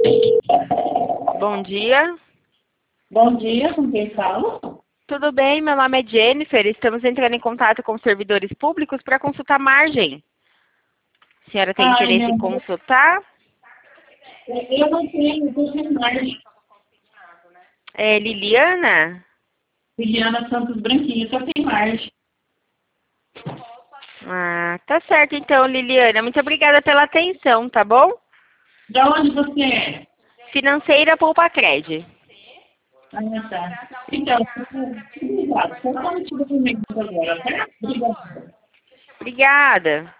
Bom dia. Bom dia, com quem falo? Tudo bem? Meu nome é Jennifer. Estamos entrando em contato com servidores públicos para consultar margem. A senhora tem Ai, interesse meu em Deus. consultar? Eu não tenho, eu tenho mais. É Liliana? Liliana Santos Branquinho, só tem mais. Ah, tá certo então, Liliana. Muito obrigada pela atenção, tá bom? De onde você é? Financeira Poupa Cred. Ah, tá. Então, obrigada. Só não me tira do meio agora, tá? Obrigada. Obrigada.